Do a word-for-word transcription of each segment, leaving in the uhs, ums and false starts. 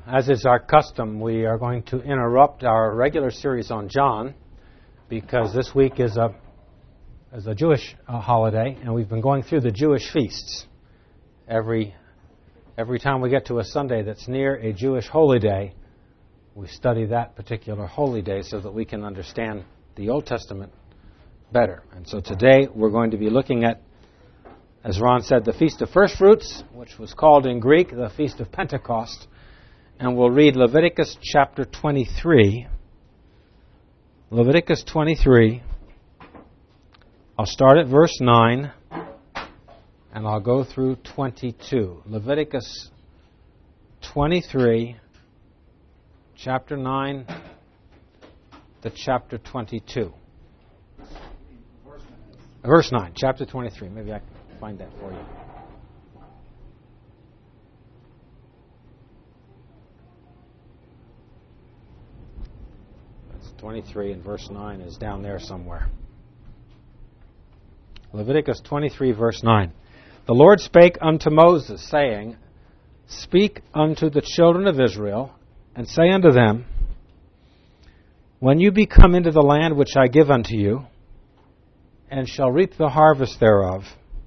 as is our custom, we are going to interrupt our regular series on John because this week is a is a Jewish uh, holiday, and we've been going through the Jewish feasts. Every every time we get to a Sunday that's near a Jewish holy day, we study that particular holy day so that we can understand the Old Testament better. And so today we're going to be looking at, as Ron said, the Feast of First Fruits, which was called in Greek the Feast of Pentecost. And we'll read Leviticus chapter twenty-three. Leviticus twenty-three. I'll start at verse nine, and I'll go through twenty-two. Leviticus twenty-three, chapter nine to chapter twenty-two. Verse nine, chapter twenty-three. Maybe I can find that for you. twenty-three and verse nine is down there somewhere. Leviticus twenty-three, verse nine. The Lord spake unto Moses, saying, Speak unto the children of Israel, and say unto them, When you be come into the land which I give unto you, and shall reap the harvest thereof,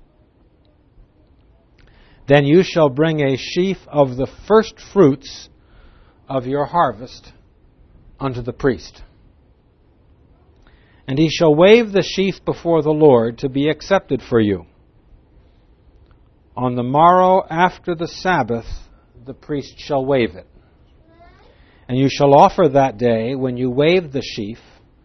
then you shall bring a sheaf of the first fruits of your harvest unto the priest. And he shall wave the sheaf before the Lord to be accepted for you. On the morrow after the Sabbath, the priest shall wave it. And you shall offer that day, when you wave the sheaf,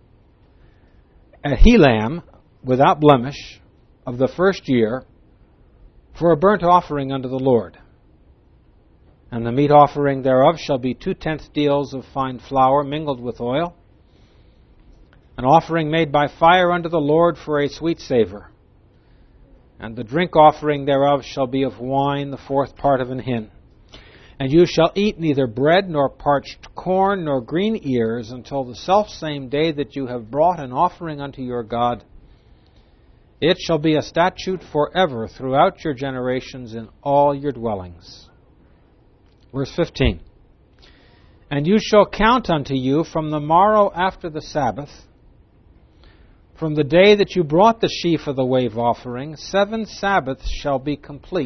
a he lamb without blemish of the first year for a burnt offering unto the Lord. And the meat offering thereof shall be two-tenth deals of fine flour mingled with oil, an offering made by fire unto the Lord for a sweet savour. And the drink offering thereof shall be of wine, the fourth part of an hin. And you shall eat neither bread, nor parched corn, nor green ears, until the selfsame day that you have brought an offering unto your God. It shall be a statute forever throughout your generations in all your dwellings. Verse fifteen. And you shall count unto you from the morrow after the Sabbath, from the day that you brought the sheaf of the wave offering, seven Sabbaths shall be complete.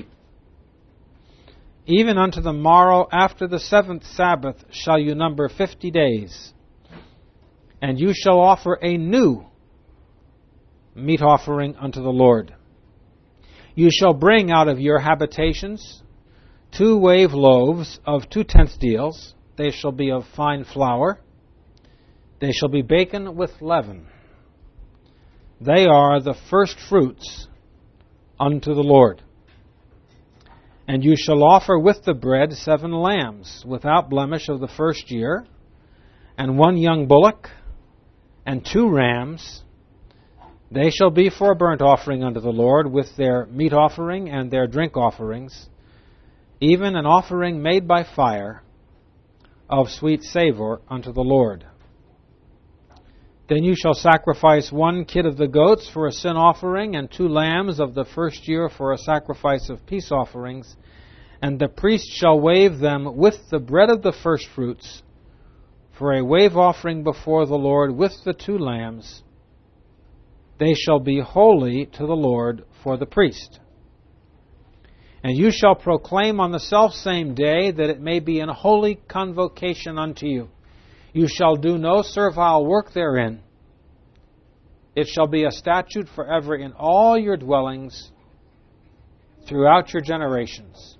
Even unto the morrow after the seventh Sabbath shall you number fifty days. And you shall offer a new meat offering unto the Lord. You shall bring out of your habitations two wave loaves of two-tenth deals. They shall be of fine flour. They shall be baken with leaven. They are the first fruits unto the Lord. And you shall offer with the bread seven lambs without blemish of the first year, and one young bullock, and two rams. They shall be for a burnt offering unto the Lord, with their meat offering and their drink offerings, even an offering made by fire of sweet savour unto the Lord. Then you shall sacrifice one kid of the goats for a sin offering, and two lambs of the first year for a sacrifice of peace offerings. And the priest shall wave them with the bread of the firstfruits for a wave offering before the Lord with the two lambs. They shall be holy to the Lord for the priest. And you shall proclaim on the selfsame day that it may be an holy convocation unto you. You shall do no servile work therein. It shall be a statute forever in all your dwellings throughout your generations.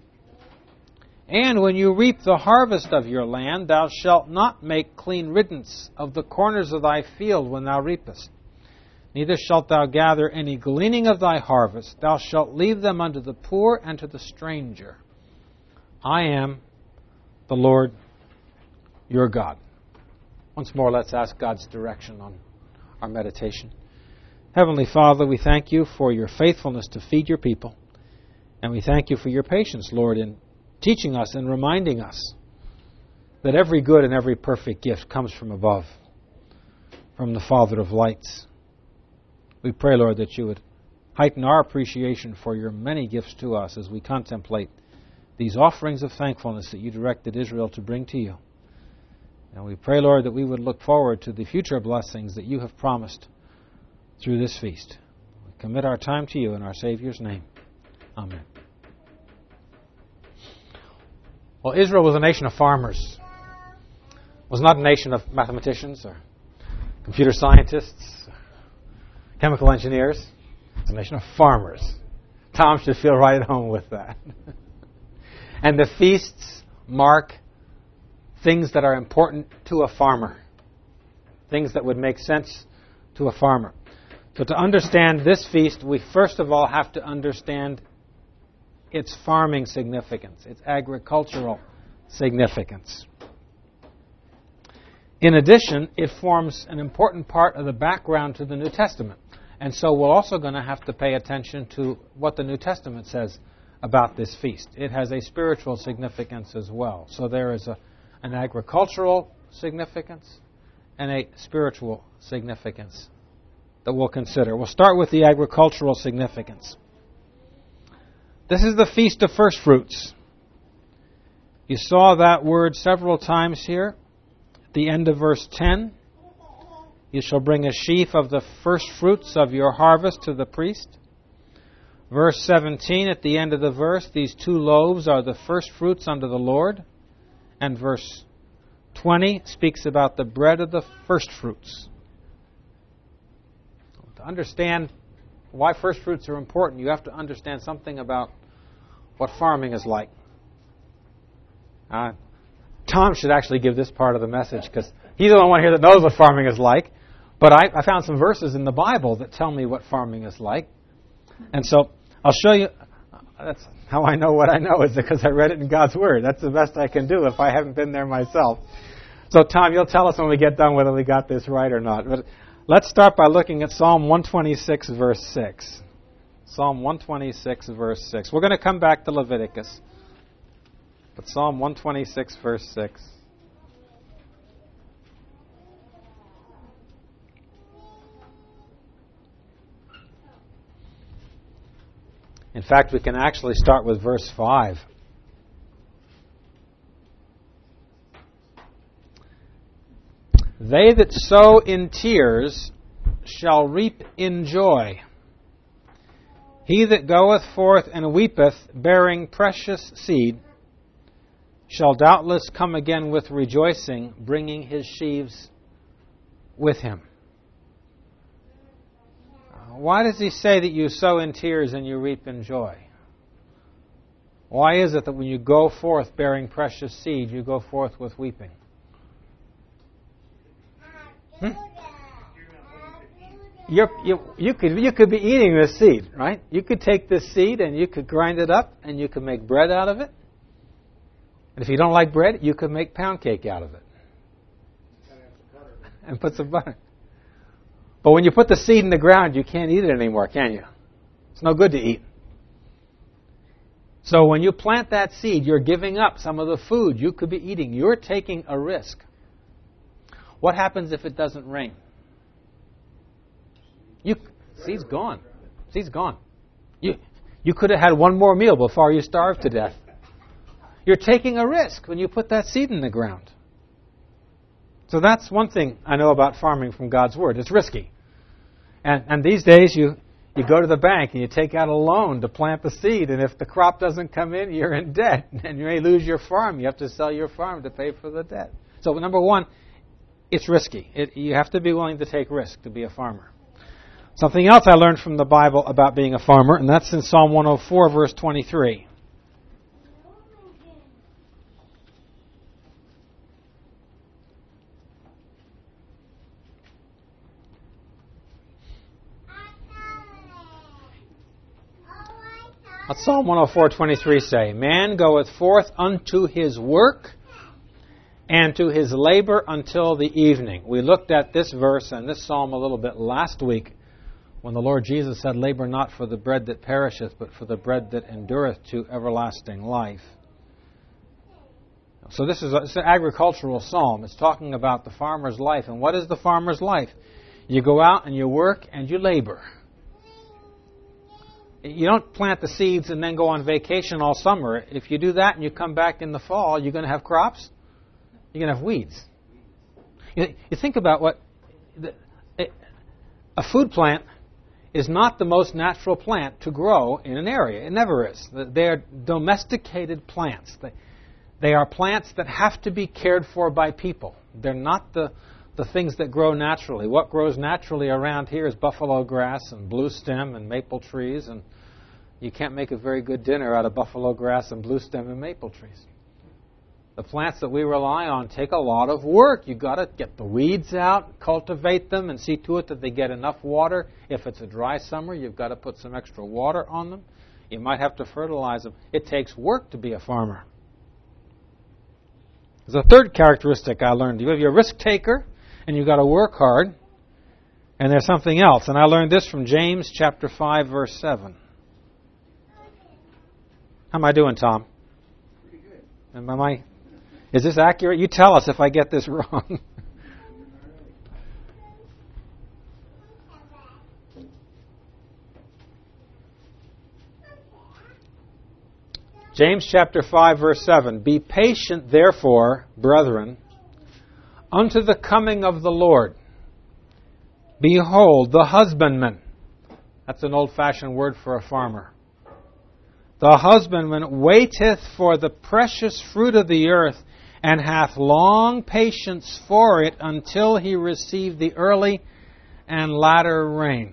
And when you reap the harvest of your land, thou shalt not make clean riddance of the corners of thy field when thou reapest. Neither shalt thou gather any gleaning of thy harvest. Thou shalt leave them unto the poor and to the stranger. I am the Lord your God. Once more, let's ask God's direction on our meditation. Heavenly Father, we thank you for your faithfulness to feed your people. And we thank you for your patience, Lord, in teaching us and reminding us that every good and every perfect gift comes from above, from the Father of lights. We pray, Lord, that you would heighten our appreciation for your many gifts to us as we contemplate these offerings of thankfulness that you directed Israel to bring to you. And we pray, Lord, that we would look forward to the future blessings that you have promised through this feast. We commit our time to you in our Savior's name. Amen. Well, Israel was a nation of farmers. It was not a nation of mathematicians or computer scientists, or chemical engineers. It's a nation of farmers. Tom should feel right at home with that. And the feasts mark things that are important to a farmer. Things that would make sense to a farmer. So to understand this feast, we first of all have to understand its farming significance, its agricultural significance. In addition, it forms an important part of the background to the New Testament. And so we're also going to have to pay attention to what the New Testament says about this feast. It has a spiritual significance as well. So there is a, an agricultural significance and a spiritual significance that we'll consider. We'll start with the agricultural significance. This is the Feast of First Fruits. You saw that word several times here. At the end of verse ten, you shall bring a sheaf of the first fruits of your harvest to the priest. Verse seventeen, at the end of the verse, these two loaves are the first fruits unto the Lord. And verse twenty speaks about the bread of the first fruits. To understand why first fruits are important, you have to understand something about what farming is like. Uh, Tom should actually give this part of the message because he's the only one here that knows what farming is like. But I, I found some verses in the Bible that tell me what farming is like. And so I'll show you. That's how I know what I know, is because I read it in God's Word. That's the best I can do if I haven't been there myself. So Tom, you'll tell us when we get done whether we got this right or not. But let's start by looking at Psalm one twenty-six, verse six. Psalm one twenty-six, verse six. We're going to come back to Leviticus. But Psalm one twenty-six, verse six. In fact, we can actually start with verse five. They that sow in tears shall reap in joy. He that goeth forth and weepeth, bearing precious seed, shall doubtless come again with rejoicing, bringing his sheaves with him. Why does he say that you sow in tears and you reap in joy? Why is it that when you go forth bearing precious seed, you go forth with weeping? Hmm? You're, you, you, could, you could be eating this seed, right? You could take this seed and you could grind it up and you could make bread out of it. And if you don't like bread, you could make pound cake out of it. And put some butter. But when you put the seed in the ground, you can't eat it anymore, can you? It's no good to eat. So when you plant that seed, you're giving up some of the food you could be eating. You're taking a risk. What happens if it doesn't rain? You, seed's gone. Seed's gone. You, you could have had one more meal before you starved to death. You're taking a risk when you put that seed in the ground. So that's one thing I know about farming from God's Word. It's risky. And, and these days you, you go to the bank and you take out a loan to plant the seed, and if the crop doesn't come in, you're in debt. And you may lose your farm. You have to sell your farm to pay for the debt. So number one, it's risky. It, you have to be willing to take risk to be a farmer. Something else I learned from the Bible about being a farmer, and that's in Psalm one oh four, verse twenty-three. What Psalm one oh four, twenty-three say? Man goeth forth unto his work and to his labor until the evening. We looked at this verse and this psalm a little bit last week when the Lord Jesus said, labor not for the bread that perisheth, but for the bread that endureth to everlasting life. So this is a, it's an agricultural psalm. It's talking about the farmer's life. And what is the farmer's life? You go out and you work and you labor. You don't plant the seeds and then go on vacation all summer. If you do that and you come back in the fall, you're going to have crops. You're going to have weeds. You, you think about what the, a food plant is not the most natural plant to grow in an area. It never is. They are domesticated plants. They, they are plants that have to be cared for by people. They're not the, the things that grow naturally. What grows naturally around here is buffalo grass and blue stem and maple trees, and you can't make a very good dinner out of buffalo grass and blue stem and maple trees. The plants that we rely on take a lot of work. You've got to get the weeds out, cultivate them, and see to it that they get enough water. If it's a dry summer, you've got to put some extra water on them. You might have to fertilize them. It takes work to be a farmer. There's a third characteristic I learned. You have your risk taker, and you've got to work hard. And there's something else. And I learned this from James chapter five, verse seven. How am I doing, Tom? Pretty good. Am I... Is this accurate? You tell us if I get this wrong. James chapter five, verse seven. Be patient, therefore, brethren, unto the coming of the Lord. Behold, the husbandman. That's an old-fashioned word for a farmer. The husbandman waiteth for the precious fruit of the earth, and hath long patience for it until he receive the early and latter rain.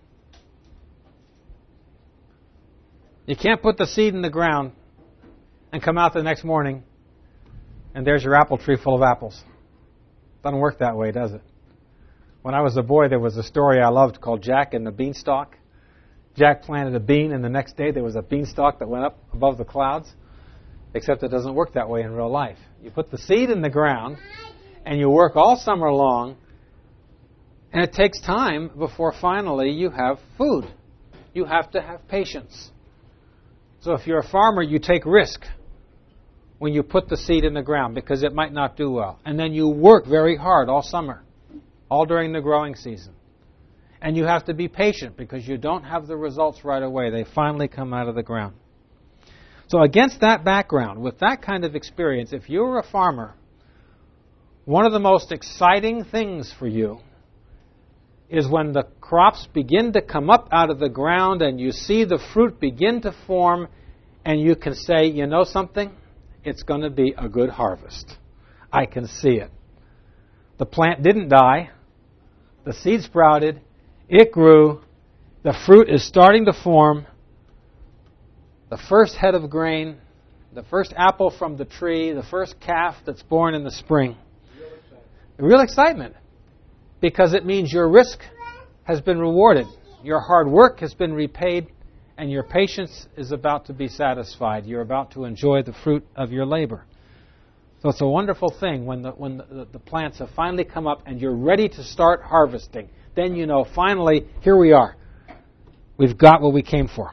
You can't put the seed in the ground and come out the next morning and there's your apple tree full of apples. Doesn't work that way, does it? When I was a boy, there was a story I loved called Jack and the Beanstalk. Jack planted a bean, and the next day there was a beanstalk that went up above the clouds. Except it doesn't work that way in real life. You put the seed in the ground, and you work all summer long, and it takes time before finally you have food. You have to have patience. So if you're a farmer, you take risk when you put the seed in the ground because it might not do well. And then you work very hard all summer, all during the growing season. And you have to be patient because you don't have the results right away. They finally come out of the ground. So against that background, with that kind of experience, if you're a farmer, one of the most exciting things for you is when the crops begin to come up out of the ground and you see the fruit begin to form and you can say, you know something? It's going to be a good harvest. I can see it. The plant didn't die. The seed sprouted. It grew. The fruit is starting to form. The first head of grain, the first apple from the tree, the first calf that's born in the spring. Real excitement. Real excitement. Because it means your risk has been rewarded. Your hard work has been repaid, and your patience is about to be satisfied. You're about to enjoy the fruit of your labor. So it's a wonderful thing when the when the, the plants have finally come up and you're ready to start harvesting. Then you know, finally, here we are. We've got what we came for.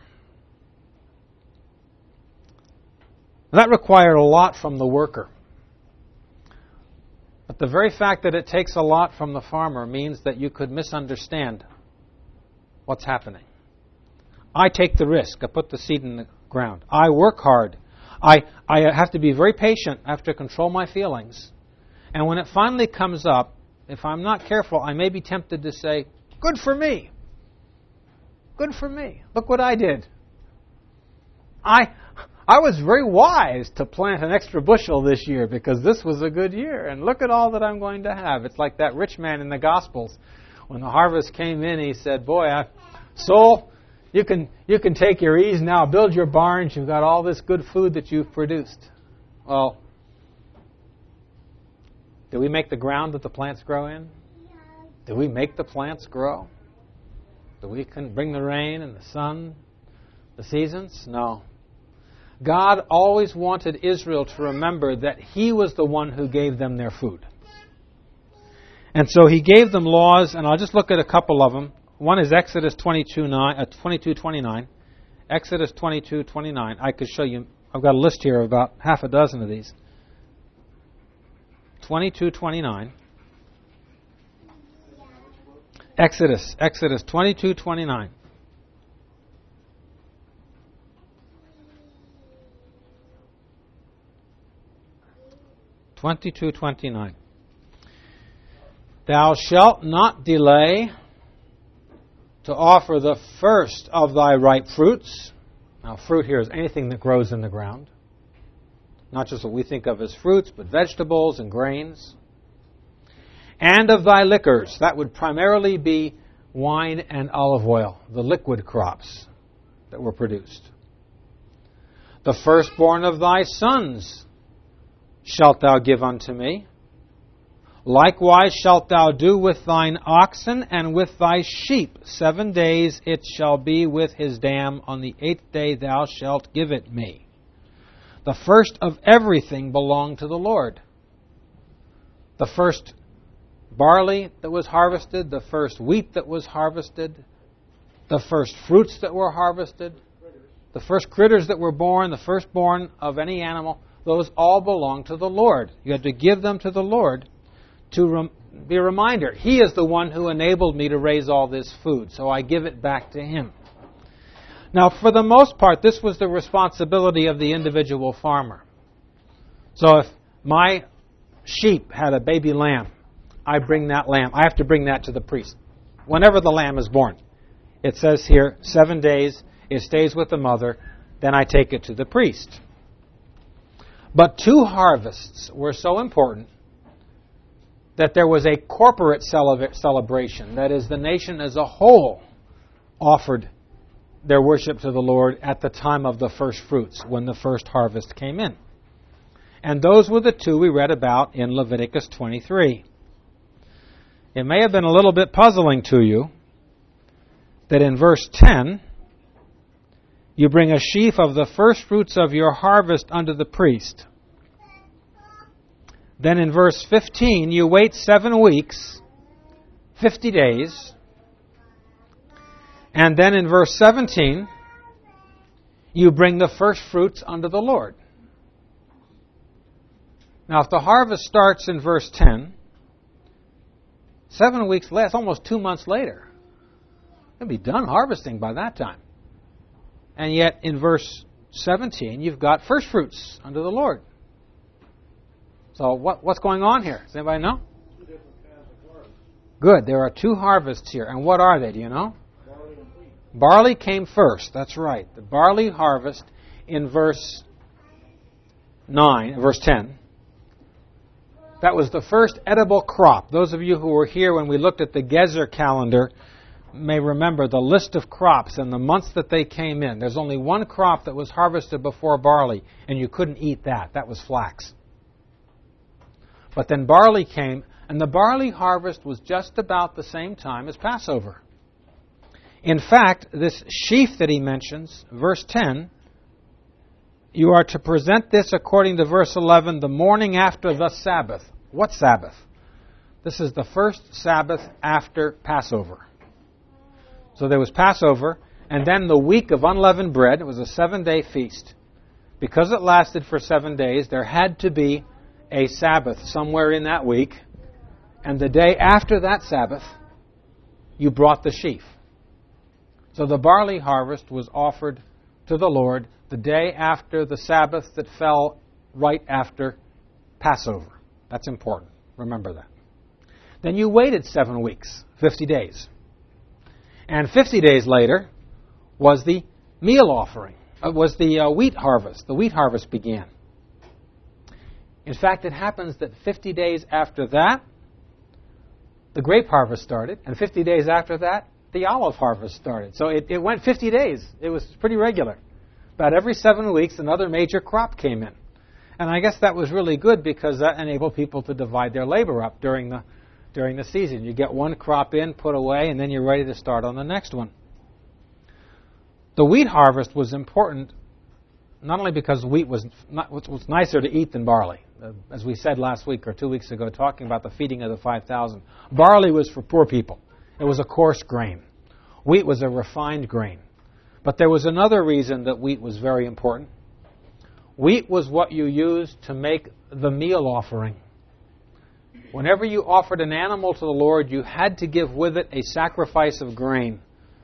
That required a lot from the worker. But the very fact that it takes a lot from the farmer means that you could misunderstand what's happening. I take the risk. I put the seed in the ground. I work hard. I, I have to be very patient. I have to control my feelings. And when it finally comes up, if I'm not careful, I may be tempted to say, good for me. Good for me. Look what I did. I... I was very wise to plant an extra bushel this year because this was a good year. And look at all that I'm going to have. It's like that rich man in the Gospels. When the harvest came in, he said, boy, I, soul, you can, you can take your ease now. Build your barns. You've got all this good food that you've produced. Well, do we make the ground that the plants grow in? Do we make the plants grow? Do we can bring the rain and the sun, the seasons? No. God always wanted Israel to remember that He was the one who gave them their food. And so He gave them laws, and I'll just look at a couple of them. One is Exodus twenty-two twenty-nine. Exodus twenty-two twenty-nine. I could show you, I've got a list here of about half a dozen of these. twenty-two twenty-nine. Exodus, Exodus twenty-two twenty-nine. twenty-two twenty-nine. Thou shalt not delay to offer the first of thy ripe fruits. Now, fruit here is anything that grows in the ground. Not just what we think of as fruits, but vegetables and grains. And of thy liquors. That would primarily be wine and olive oil, the liquid crops that were produced. The firstborn of thy sons shalt thou give unto me. Likewise shalt thou do with thine oxen and with thy sheep. Seven days it shall be with his dam. On the eighth day thou shalt give it me. The first of everything belonged to the Lord. The first barley that was harvested, the first wheat that was harvested, the first fruits that were harvested, the first critters that were born, the firstborn of any animal, those all belong to the Lord. You had to give them to the Lord to rem- be a reminder. He is the one who enabled me to raise all this food, so I give it back to Him. Now, for the most part, this was the responsibility of the individual farmer. So if my sheep had a baby lamb, I bring that lamb. I have to bring that to the priest whenever the lamb is born. It says here, seven days, it stays with the mother, then I take it to the priest. But two harvests were so important that there was a corporate celebration. That is, the nation as a whole offered their worship to the Lord at the time of the first fruits, when the first harvest came in. And those were the two we read about in Leviticus twenty-three. It may have been a little bit puzzling to you that in verse ten, you bring a sheaf of the first fruits of your harvest unto the priest. Then in verse fifteen, you wait seven weeks, fifty days. And then in verse seventeen, you bring the first fruits unto the Lord. Now, if the harvest starts in verse ten, seven weeks later, almost two months later, you'll be done harvesting by that time. And yet, in verse seventeen, you've got first fruits unto the Lord. So what, what's going on here? Does anybody know? Two different kinds of harvests. Good. There are two harvests here. And what are they? Do you know? Barley and wheat. Barley came first. That's right. The barley harvest in verse nine, verse ten. That was the first edible crop. Those of you who were here when we looked at the Gezer calendar may remember the list of crops and the months that they came in. There's only one crop that was harvested before barley, and you couldn't eat that. That was flax. But then barley came, and the barley harvest was just about the same time as Passover. In fact, this sheaf that he mentions, verse ten, you are to present this according to verse eleven, the morning after the Sabbath. What Sabbath? This is the first Sabbath after Passover. So there was Passover, and then the week of unleavened bread. It was a seven-day feast. Because it lasted for seven days, there had to be a Sabbath somewhere in that week. And the day after that Sabbath, you brought the sheaf. So the barley harvest was offered to the Lord the day after the Sabbath that fell right after Passover. That's important. Remember that. Then you waited seven weeks, fifty days. And fifty days later was the meal offering. It was the uh, wheat harvest. The wheat harvest began. In fact, it happens that fifty days after that, the grape harvest started. And fifty days after that, the olive harvest started. So it, it went fifty days. It was pretty regular. About every seven weeks, another major crop came in. And I guess that was really good because that enabled people to divide their labor up during the during the season. You get one crop in, put away, and then you're ready to start on the next one. The wheat harvest was important not only because wheat was, not, was nicer to eat than barley. Uh, as we said last week or two weeks ago, talking about the feeding of the five thousand. Barley was for poor people. It was a coarse grain. Wheat was a refined grain. But there was another reason that wheat was very important. Wheat was what you used to make the meal offering. Whenever you offered an animal to the Lord, you had to give with it a sacrifice of grain.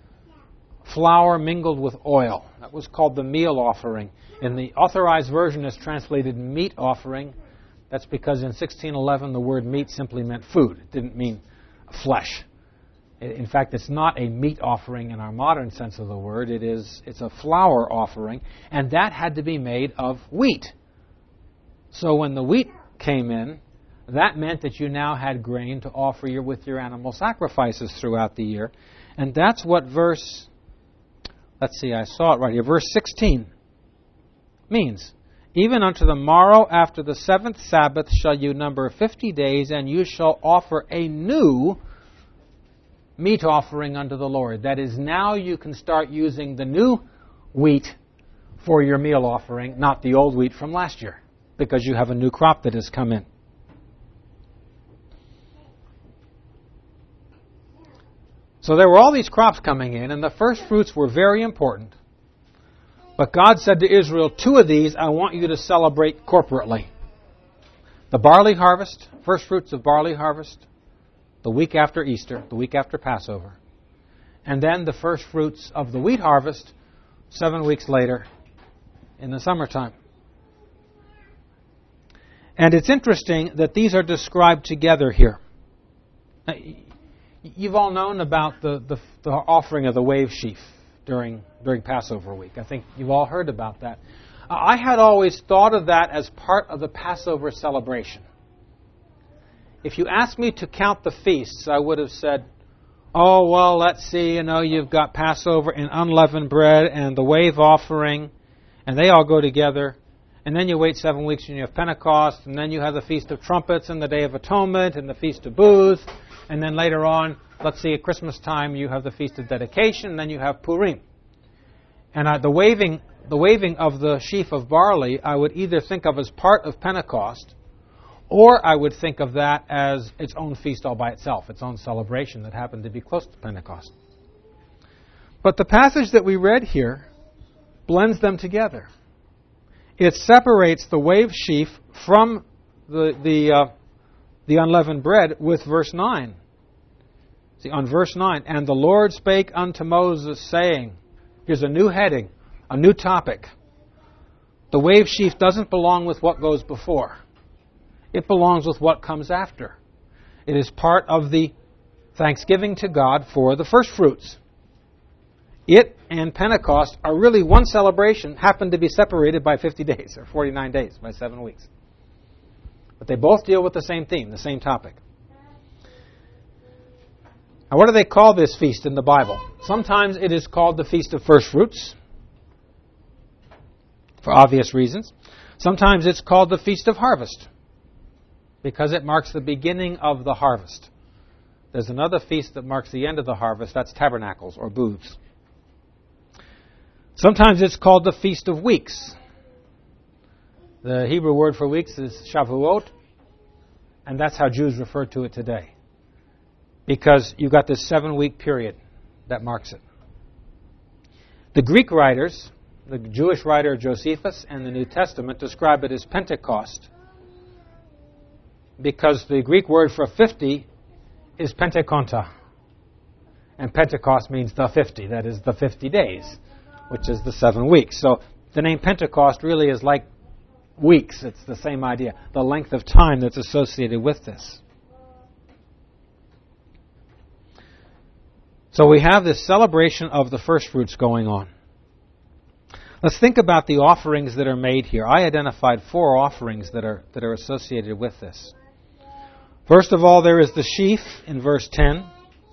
Flour mingled with oil. That was called the meal offering. In the Authorized Version, it's translated meat offering. That's because in sixteen eleven the word meat simply meant food. It didn't mean flesh. In fact, it's not a meat offering in our modern sense of the word. It is, it's a flour offering, and that had to be made of wheat. So when the wheat came in, that meant that you now had grain to offer your, with your animal sacrifices throughout the year. And that's what verse, let's see, I saw it right here, verse sixteen means. Even unto the morrow after the seventh Sabbath shall you number fifty days, and you shall offer a new meat offering unto the Lord. That is, now you can start using the new wheat for your meal offering, not the old wheat from last year, because you have a new crop that has come in. So there were all these crops coming in, and the first fruits were very important. But God said to Israel, two of these I want you to celebrate corporately. The barley harvest, first fruits of barley harvest, the week after Easter, the week after Passover. And then the first fruits of the wheat harvest, seven weeks later in the summertime. And it's interesting that these are described together here. Now, you've all known about the, the, the offering of the wave sheaf during, during Passover week. I think you've all heard about that. I had always thought of that as part of the Passover celebration. If you asked me to count the feasts, I would have said, oh, well, let's see, you know, you've got Passover and unleavened bread and the wave offering, and they all go together. And then you wait seven weeks and you have Pentecost, and then you have the Feast of Trumpets and the Day of Atonement and the Feast of Booths. And then later on, let's see, at Christmas time, you have the Feast of Dedication, and then you have Purim. And uh, the waving the waving of the sheaf of barley, I would either think of as part of Pentecost, or I would think of that as its own feast all by itself, its own celebration that happened to be close to Pentecost. But the passage that we read here blends them together. It separates the wave sheaf from the the uh, the unleavened bread with verse nine. See, on verse nine, and the Lord spake unto Moses, saying, here's a new heading, a new topic. The wave sheaf doesn't belong with what goes before. It belongs with what comes after. It is part of the thanksgiving to God for the first fruits. It and Pentecost are really one celebration, happen to be separated by fifty days, or forty-nine days, by seven weeks. But they both deal with the same theme, the same topic. Now, what do they call this feast in the Bible? Sometimes it is called the Feast of First Fruits, for obvious reasons. Sometimes it's called the Feast of Harvest, because it marks the beginning of the harvest. There's another feast that marks the end of the harvest. That's Tabernacles, or Booths. Sometimes it's called the Feast of Weeks. The Hebrew word for weeks is Shavuot, and that's how Jews refer to it today, because you've got this seven-week period that marks it. The Greek writers, the Jewish writer Josephus and the New Testament, describe it as Pentecost, because the Greek word for fifty is Pentekonta. And Pentecost means the fifty, that is the fifty days, which is the seven weeks. So the name Pentecost really is like weeks. It's the same idea, the length of time that's associated with this. So we have this celebration of the first fruits going on. Let's think about the offerings that are made here. I identified four offerings that are that are associated with this. First of all, there is the sheaf in verse ten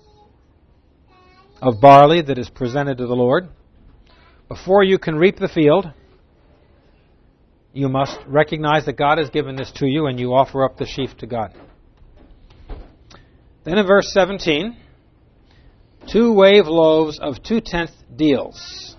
of barley that is presented to the Lord. Before you can reap the field, you must recognize that God has given this to you, and you offer up the sheaf to God. Then in verse seventeen, two wave loaves of two-tenth deals.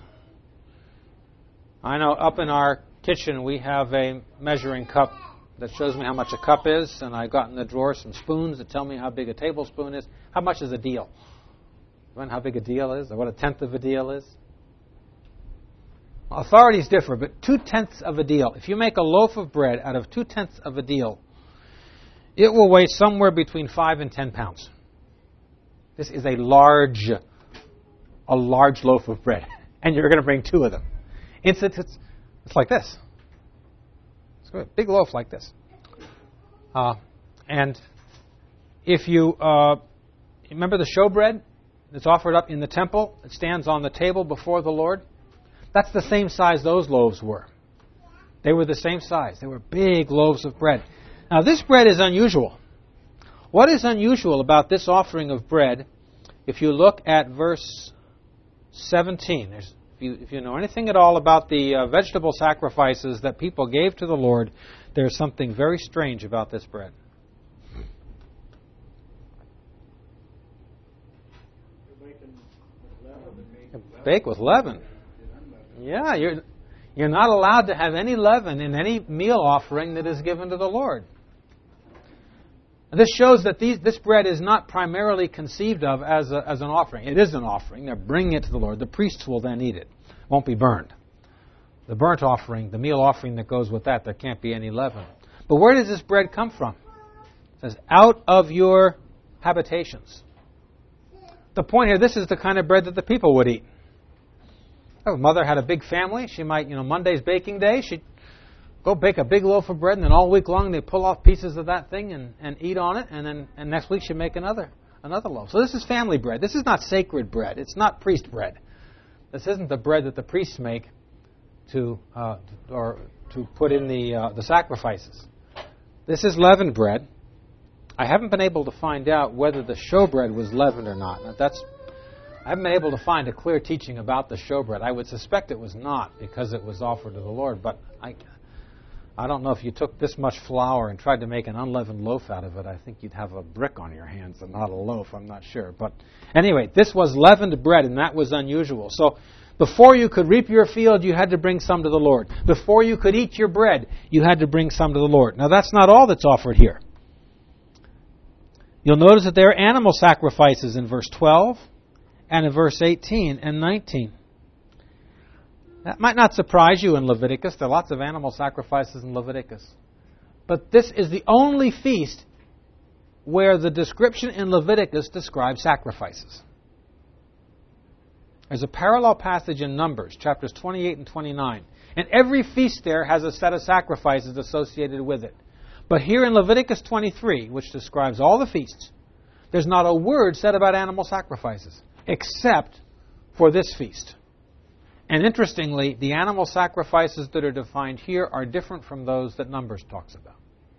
I know up in our kitchen we have a measuring cup that shows me how much a cup is, and I've got in the drawer some spoons that tell me how big a tablespoon is. How much is a deal? You know how big a deal is, or what a tenth of a deal is? Authorities differ, but two-tenths of a deal. If you make a loaf of bread out of two-tenths of a deal, it will weigh somewhere between five and ten pounds. This is a large, a large loaf of bread, and you're going to bring two of them. It's, it's, it's like this. It's a big loaf like this. Uh, and if you uh, remember the showbread that's offered up in the temple, it stands on the table before the Lord. That's the same size those loaves were. They were the same size. They were big loaves of bread. Now, this bread is unusual. What is unusual about this offering of bread, if you look at verse seventeen, there's, if, you, if you know anything at all about the uh, vegetable sacrifices that people gave to the Lord, there's something very strange about this bread. Bake with leaven. Yeah, you're, you're not allowed to have any leaven in any meal offering that is given to the Lord. And this shows that these, this bread is not primarily conceived of as, a, as an offering. It is an offering. They're bringing it to the Lord. The priests will then eat it. It won't be burned. The burnt offering, the meal offering that goes with that, there can't be any leaven. But where does this bread come from? It says, out of your habitations. The point here, this is the kind of bread that the people would eat. If a mother had a big family, she might, you know, Monday's baking day, she'd go bake a big loaf of bread, and then all week long they'd pull off pieces of that thing and, and eat on it, and then and next week she'd make another another loaf. So this is family bread. This is not sacred bread. It's not priest bread. This isn't the bread that the priests make to uh, or to put in the uh, the sacrifices. This is leavened bread. I haven't been able to find out whether the showbread was leavened or not. Now that's I haven't been able to find a clear teaching about the showbread. I would suspect it was not because it was offered to the Lord, but I, I don't know if you took this much flour and tried to make an unleavened loaf out of it. I think you'd have a brick on your hands and not a loaf. I'm not sure. But anyway, this was leavened bread, and that was unusual. So before you could reap your field, you had to bring some to the Lord. Before you could eat your bread, you had to bring some to the Lord. Now that's not all that's offered here. You'll notice that there are animal sacrifices in verse twelve. And in verse eighteen and nineteen. That might not surprise you in Leviticus. There are lots of animal sacrifices in Leviticus. But this is the only feast where the description in Leviticus describes sacrifices. There's a parallel passage in Numbers, chapters twenty-eight and twenty-nine. And every feast there has a set of sacrifices associated with it. But here in Leviticus twenty-three, which describes all the feasts, there's not a word said about animal sacrifices, except for this feast. And interestingly, the animal sacrifices that are defined here are different from those that Numbers talks about.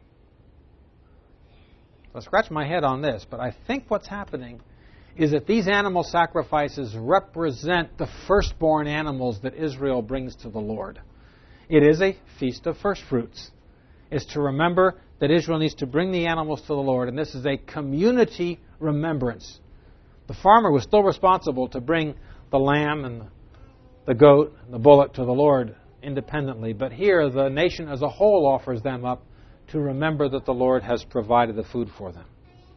So I scratch my head on this, but I think what's happening is that these animal sacrifices represent the firstborn animals that Israel brings to the Lord. It is a feast of first fruits. It's to remember that Israel needs to bring the animals to the Lord, and this is a community remembrance. The farmer was still responsible to bring the lamb and the goat and the bullock to the Lord independently. But here, the nation as a whole offers them up to remember that the Lord has provided the food for them.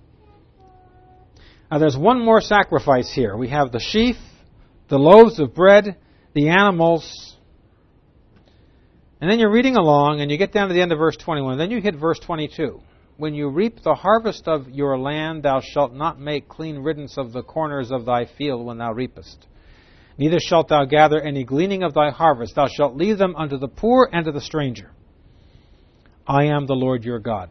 Now, there's one more sacrifice here. We have the sheaf, the loaves of bread, the animals. And then you're reading along, and you get down to the end of verse twenty-one. Then you hit verse twenty-two. When you reap the harvest of your land, thou shalt not make clean riddance of the corners of thy field when thou reapest. Neither shalt thou gather any gleaning of thy harvest. Thou shalt leave them unto the poor and to the stranger. I am the Lord your God.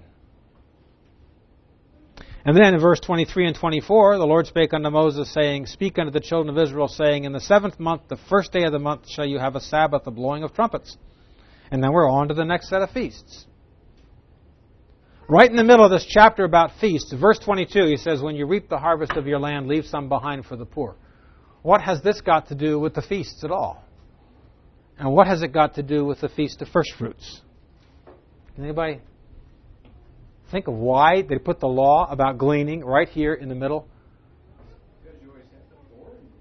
And then in verse twenty-three and twenty-four, the Lord spake unto Moses, saying, Speak unto the children of Israel, saying, In the seventh month, the first day of the month, shall you have a Sabbath, a blowing of trumpets. And then we're on to the next set of feasts. Right in the middle of this chapter about feasts, verse twenty-two, he says, When you reap the harvest of your land, leave some behind for the poor. What has this got to do with the feasts at all? And what has it got to do with the feast of first fruits? Can anybody think of why they put the law about gleaning right here in the middle? Because you always have the poor in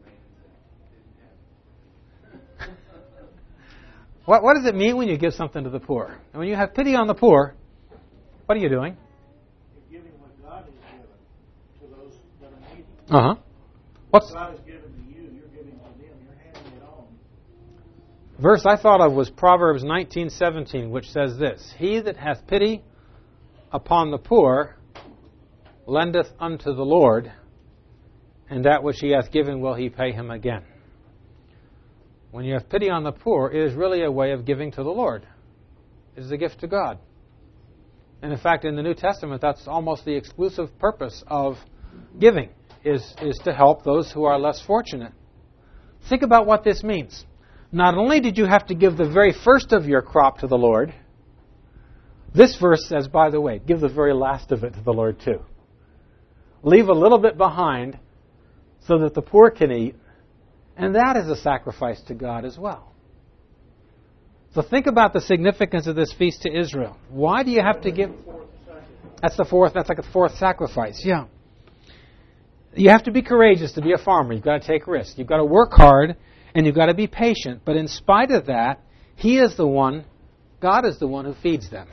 the land. What, what does it mean when you give something to the poor? And when you have pity on the poor, what are you doing? You're giving what God has given to those that are needy. Uh-huh. What's What God has given to you, you're giving to them. You're handing it on. verse I thought of was Proverbs nineteen seventeen, which says this, He that hath pity upon the poor lendeth unto the Lord, and that which he hath given will he pay him again. When you have pity on the poor, it is really a way of giving to the Lord. It is a gift to God. And in fact, in the New Testament, that's almost the exclusive purpose of giving, is, is to help those who are less fortunate. Think about what this means. Not only did you have to give the very first of your crop to the Lord, this verse says, by the way, give the very last of it to the Lord too. Leave a little bit behind so that the poor can eat, and that is a sacrifice to God as well. So think about the significance of this feast to Israel. Why do you have to give? That's the fourth, that's like a fourth sacrifice, yeah. You have to be courageous to be a farmer. You've got to take risks. You've got to work hard, and you've got to be patient. But in spite of that, He is the one, God is the one who feeds them.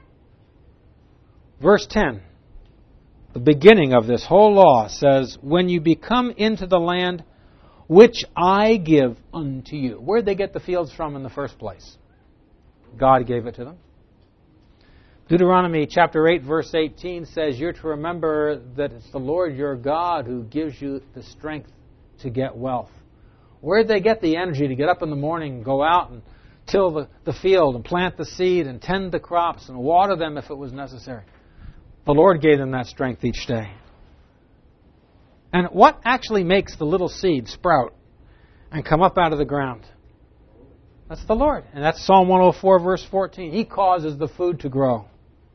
Verse ten, the beginning of this whole law says, when you become into the land which I give unto you. Where did they get the fields from in the first place? God gave it to them. Deuteronomy chapter eight, verse eighteen says, you're to remember that it's the Lord your God who gives you the strength to get wealth. Where did they get the energy to get up in the morning and go out and till the, the field and plant the seed and tend the crops and water them if it was necessary? The Lord gave them that strength each day. And what actually makes the little seed sprout and come up out of the ground? That's the Lord. And that's Psalm one oh four, verse fourteen. He causes the food to grow.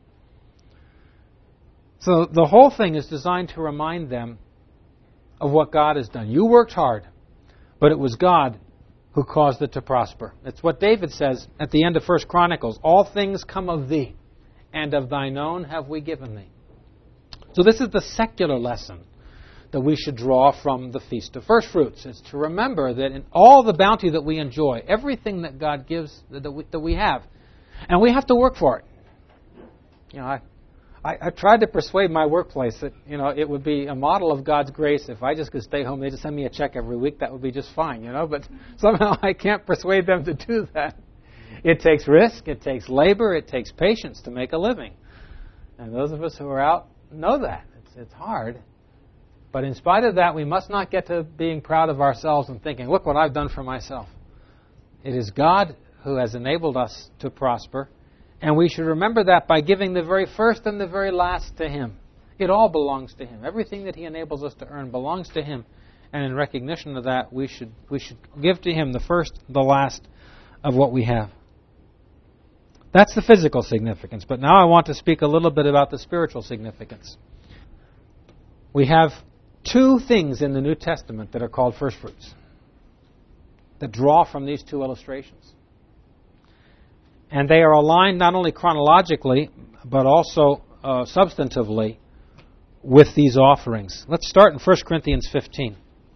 So the whole thing is designed to remind them of what God has done. You worked hard, but it was God who caused it to prosper. It's what David says at the end of First Chronicles. All things come of thee, and of thine own have we given thee. So this is the secular lesson that we should draw from the Feast of First Fruits. It's to remember that in all the bounty that we enjoy, everything that God gives, that we, that we have, and we have to work for it. You know, I, I, I tried to persuade my workplace that, you know, it would be a model of God's grace if I just could stay home. They just send me a check every week. That would be just fine, you know. But somehow I can't persuade them to do that. It takes risk. It takes labor. It takes patience to make a living. And those of us who are out know that. It's, it's hard. But in spite of that, we must not get to being proud of ourselves and thinking, look what I've done for myself. It is God who has enabled us to prosper. And we should remember that by giving the very first and the very last to Him. It all belongs to Him. Everything that He enables us to earn belongs to Him. And in recognition of that, we should we should give to Him the first, the last of what we have. That's the physical significance. But now I want to speak a little bit about the spiritual significance. We have two things in the New Testament that are called first fruits that draw from these two illustrations. And they are aligned not only chronologically, but also uh, substantively with these offerings. Let's start in First Corinthians fifteen.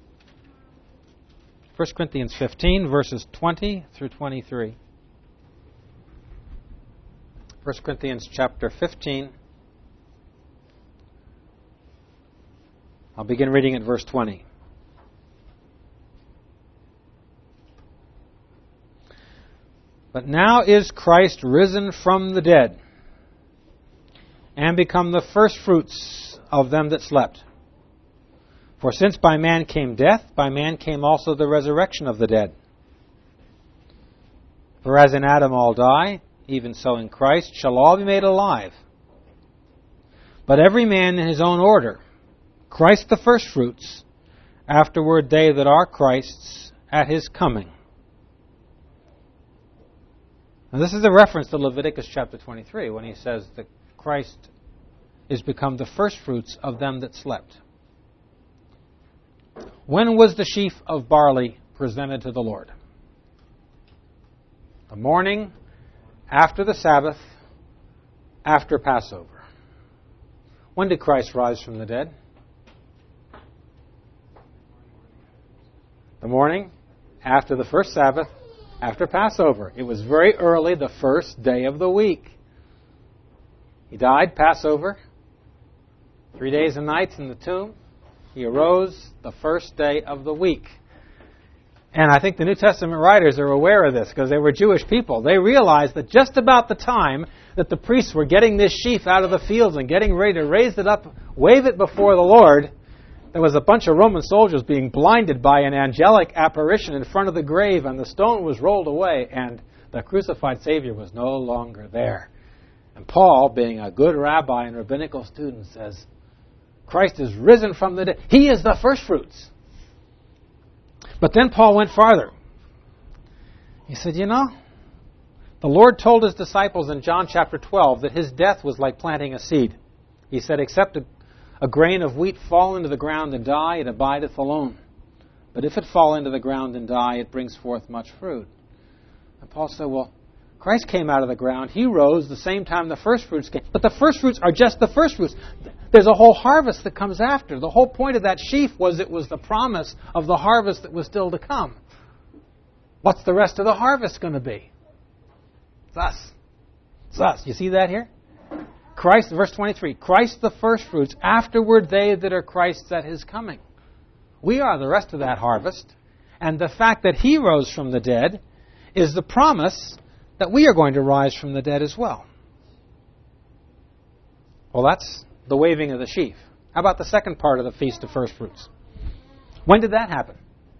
First Corinthians fifteen, verses twenty through twenty-three. First Corinthians chapter fifteen. I'll begin reading at verse twenty. But now is Christ risen from the dead, and become the firstfruits of them that slept. For since by man came death, by man came also the resurrection of the dead. For as in Adam all die, even so in Christ shall all be made alive. But every man in his own order. Christ the firstfruits, afterward they that are Christ's at His coming. Now this is a reference to Leviticus chapter twenty-three when he says that Christ is become the firstfruits of them that slept. When was the sheaf of barley presented to the Lord? The morning after the Sabbath, after Passover. When did Christ rise from the dead? The morning after the first Sabbath, after Passover. It was very early, the first day of the week. He died, Passover, three days and nights in the tomb. He arose the first day of the week. And I think the New Testament writers are aware of this because they were Jewish people. They realized that just about the time that the priests were getting this sheaf out of the fields and getting ready to raise it up, wave it before the Lord, there was a bunch of Roman soldiers being blinded by an angelic apparition in front of the grave, and the stone was rolled away, and the crucified Savior was no longer there. And Paul, being a good rabbi and rabbinical student, says, Christ is risen from the dead. He is the first fruits. But then Paul went farther. He said, you know, the Lord told his disciples in John chapter twelve that his death was like planting a seed. He said, except a, a grain of wheat fall into the ground and die, it abideth alone. But if it fall into the ground and die, it brings forth much fruit. And Paul said, well, Christ came out of the ground. He rose the same time the first fruits came. But the first fruits are just the first fruits. There's a whole harvest that comes after. The whole point of that sheaf was it was the promise of the harvest that was still to come. What's the rest of the harvest going to be? It's us. It's us. You see that here? Christ, verse twenty-three, Christ the first fruits, afterward they that are Christ's at his coming. We are the rest of that harvest. And the fact that he rose from the dead is the promise that we are going to rise from the dead as well. Well, that's the waving of the sheaf. How about the second part of the Feast of First Fruits? When did that happen?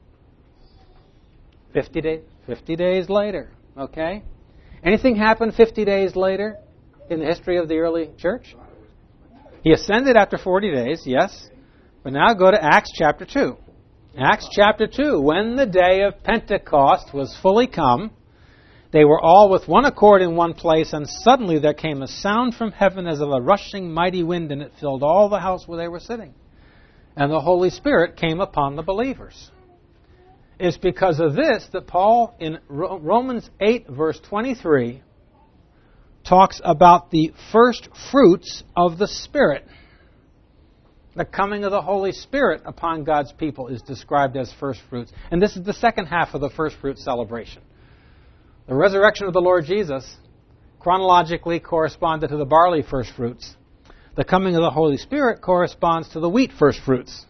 Fifty days. Fifty days later. Okay? Anything happen fifty days later in the history of the early church? He ascended after forty days, yes. But now go to Acts chapter two. Acts chapter two. When the day of Pentecost was fully come, they were all with one accord in one place, and suddenly there came a sound from heaven as of a rushing mighty wind, and it filled all the house where they were sitting. And the Holy Spirit came upon the believers. It's because of this that Paul, in Romans eight, verse twenty-three, talks about the first fruits of the Spirit. The coming of the Holy Spirit upon God's people is described as first fruits. And this is the second half of the first fruits celebration. The resurrection of the Lord Jesus chronologically corresponded to the barley first fruits. The coming of the Holy Spirit corresponds to the wheat first fruits.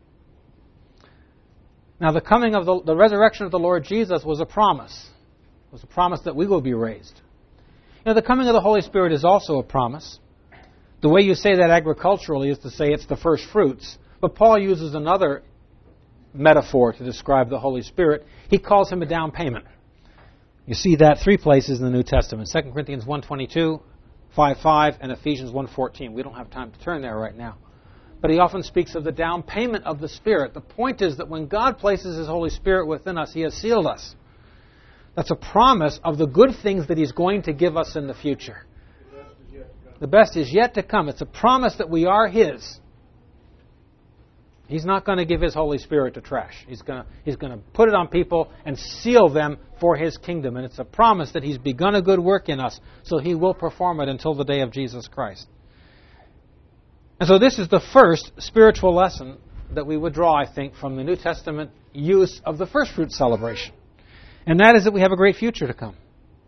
Now, the coming of the, the resurrection of the Lord Jesus was a promise. It was a promise that we will be raised. You know, the coming of the Holy Spirit is also a promise. The way you say that agriculturally is to say it's the first fruits. But Paul uses another metaphor to describe the Holy Spirit. He calls him a down payment. You see that three places in the New Testament. Second Corinthians one twenty-two, five five, and Ephesians one fourteen. We don't have time to turn there right now. But he often speaks of the down payment of the Spirit. The point is that when God places His Holy Spirit within us, He has sealed us. That's a promise of the good things that He's going to give us in the future. The best is yet to come. It's a promise that we are His. He's not going to give His Holy Spirit to trash. He's going to, he's going to put it on people and seal them for His kingdom. And it's a promise that He's begun a good work in us, so He will perform it until the day of Jesus Christ. And so this is the first spiritual lesson that we would draw, I think, from the New Testament use of the first fruit celebration. And that is that we have a great future to come.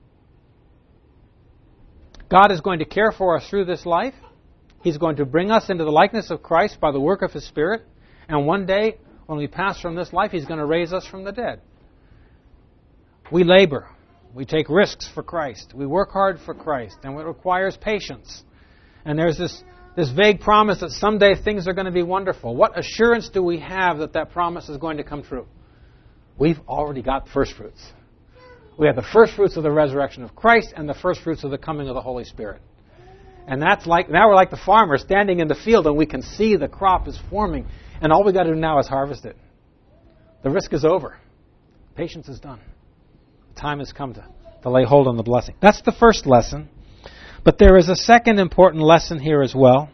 God is going to care for us through this life. He's going to bring us into the likeness of Christ by the work of His Spirit. And one day, when we pass from this life, He's going to raise us from the dead. We labor. We take risks for Christ. We work hard for Christ. And it requires patience. And there's this, this vague promise that someday things are going to be wonderful. What assurance do we have that that promise is going to come true? We've already got first fruits. We have the first fruits of the resurrection of Christ and the first fruits of the coming of the Holy Spirit. And that's like, now we're like the farmer standing in the field and we can see the crop is forming. And all we got to do now is harvest it. The risk is over. Patience is done. The time has come to, to lay hold on the blessing. That's the first lesson. But there is a second important lesson here as well.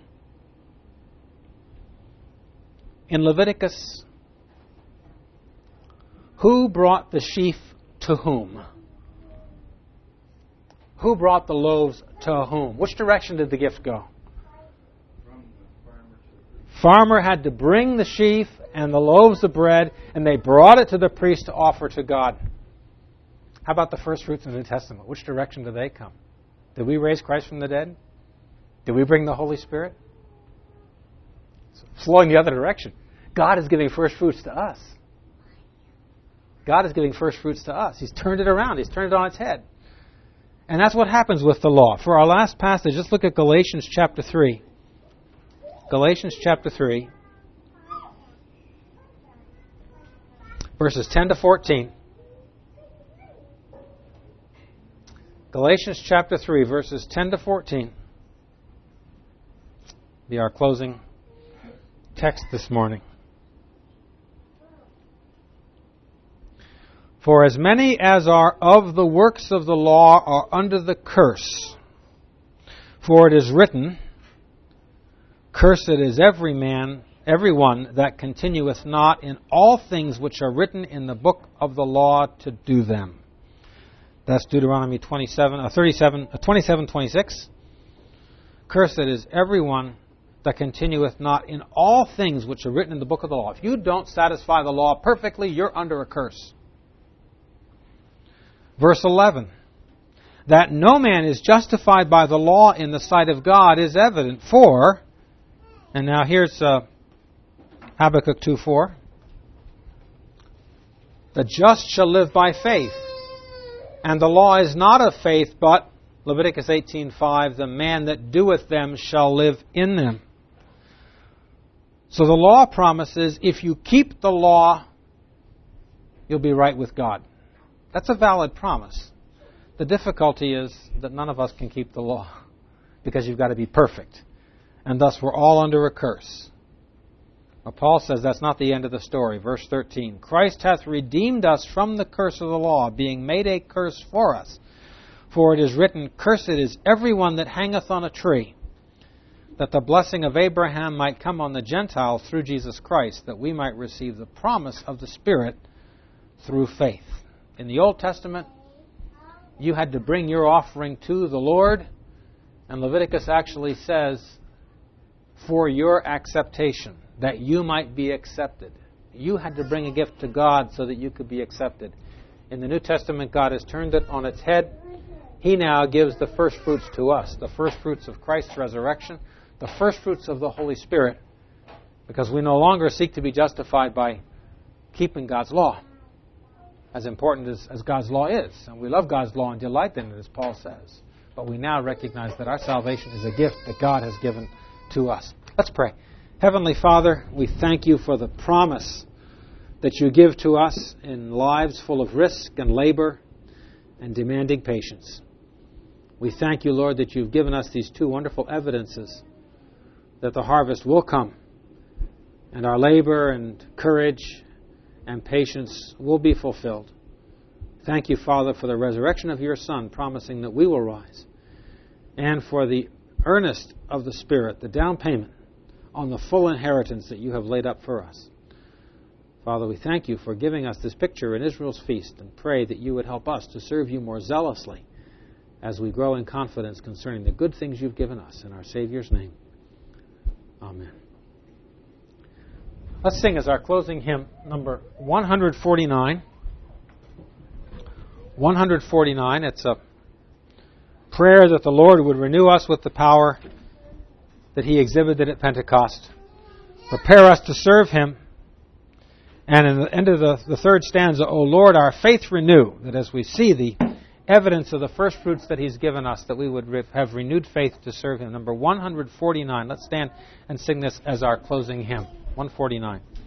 In Leviticus, who brought the sheaf to whom? Who brought the loaves to whom? Which direction did the gift go? From the farmer to the Farmer had to bring the sheaf and the loaves of bread, and they brought it to the priest to offer to God. How about the first fruits in the New Testament? Which direction did they come? Did we raise Christ from the dead? Did we bring the Holy Spirit? It's flowing the other direction. God is giving first fruits to us. God is giving first fruits to us. He's turned it around. He's turned it on its head. And that's what happens with the law. For our last passage, just look at Galatians chapter three. Galatians chapter three, verses ten to fourteen. Galatians chapter three, verses ten to fourteen. Be our closing text this morning. For as many as are of the works of the law are under the curse. For it is written, Cursed is every man, every one that continueth not in all things which are written in the book of the law to do them. That's Deuteronomy twenty-seven, uh, thirty-seven, uh, twenty-seven, twenty-six. Cursed is every one that continueth not in all things which are written in the book of the law. If you don't satisfy the law perfectly, you're under a curse. Verse eleven. That no man is justified by the law in the sight of God is evident, for, and now here's uh, Habakkuk two four. The just shall live by faith. And the law is not of faith, but, Leviticus eighteen five, the man that doeth them shall live in them. So the law promises, if you keep the law, you'll be right with God. That's a valid promise. The difficulty is that none of us can keep the law, because you've got to be perfect. And thus we're all under a curse. But Paul says that's not the end of the story. Verse thirteen, Christ hath redeemed us from the curse of the law, being made a curse for us. For it is written, Cursed is every one that hangeth on a tree, that the blessing of Abraham might come on the Gentiles through Jesus Christ, that we might receive the promise of the Spirit through faith. In the Old Testament, you had to bring your offering to the Lord, and Leviticus actually says, for your acceptation, that you might be accepted. You had to bring a gift to God so that you could be accepted. In the New Testament, God has turned it on its head. He now gives the first fruits to us, the first fruits of Christ's resurrection, the first fruits of the Holy Spirit, because we no longer seek to be justified by keeping God's law, as important as, as God's law is. And we love God's law and delight in it, as Paul says. But we now recognize that our salvation is a gift that God has given to us. Let's pray. Heavenly Father, we thank you for the promise that you give to us in lives full of risk and labor and demanding patience. We thank you, Lord, that you've given us these two wonderful evidences that the harvest will come, and our labor and courage and patience will be fulfilled. Thank you, Father, for the resurrection of your Son, promising that we will rise, and for the earnest of the Spirit, the down payment on the full inheritance that you have laid up for us. Father, we thank you for giving us this picture in Israel's feast, and pray that you would help us to serve you more zealously as we grow in confidence concerning the good things you've given us. In our Savior's name, amen. Let's sing as our closing hymn, number one forty-nine. one forty-nine, it's a prayer that the Lord would renew us with the power that He exhibited at Pentecost. Prepare us to serve Him. And in the end of the, the third stanza, O Lord, our faith renew, that as we see the evidence of the first fruits that He's given us, that we would re- have renewed faith to serve Him. Number one forty-nine. Let's stand and sing this as our closing hymn. one forty-nine.